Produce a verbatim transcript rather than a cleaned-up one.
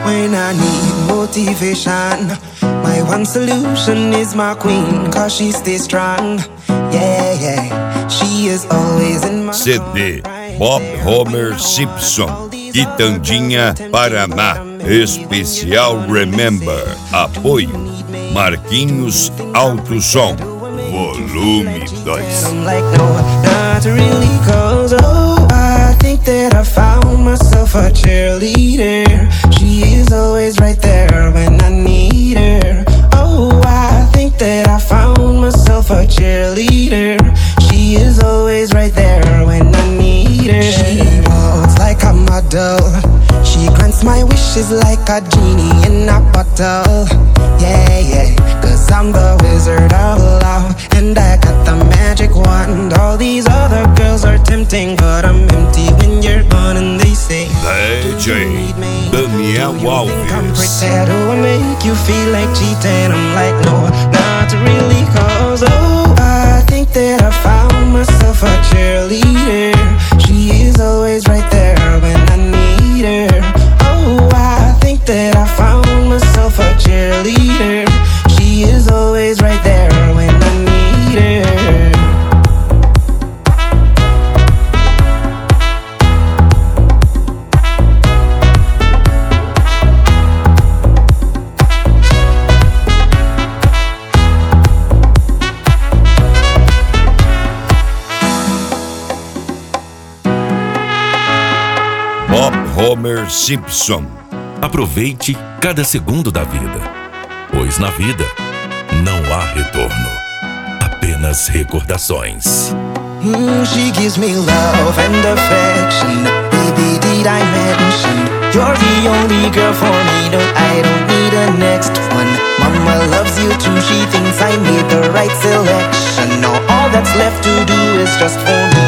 When I need motivation, my one solution is my queen, cause she stays strong. Yeah, yeah, she is always in my C D Bob Homer Simpson, Quitandinha, Paraná. Especial Remember. Apoio Marquinhos Alto Som, volume dois. I'm like, no, not really, cause oh, I think that I found myself a cheerleader. She is always right there when I need her. Oh, I think that I found myself a cheerleader. She is always right there when I need her. She walks like a model. She grants my wishes like a genie in a bottle. Yeah, yeah, cause I'm the wizard of love, and I got the magic wand. All these other girls are tempting, but I'm empty when you're gone. And they say, D J Daniel Alves. I'm pretend to make you feel like cheating. I'm like, no, not really, cause oh, I think that I found myself a cheerleader. She is always right there when I need her. Oh, I think that I found myself a cheerleader. She is always right there when I need her. Bob Homer Simpson. Aproveite cada segundo da vida, pois na vida não há retorno, apenas recordações. Mm, she gives me love and affection. Baby, did I mention you're the only girl for me? No, I don't need a next one. Mama loves you too. She thinks I made the right selection. Now all that's left to do is just for me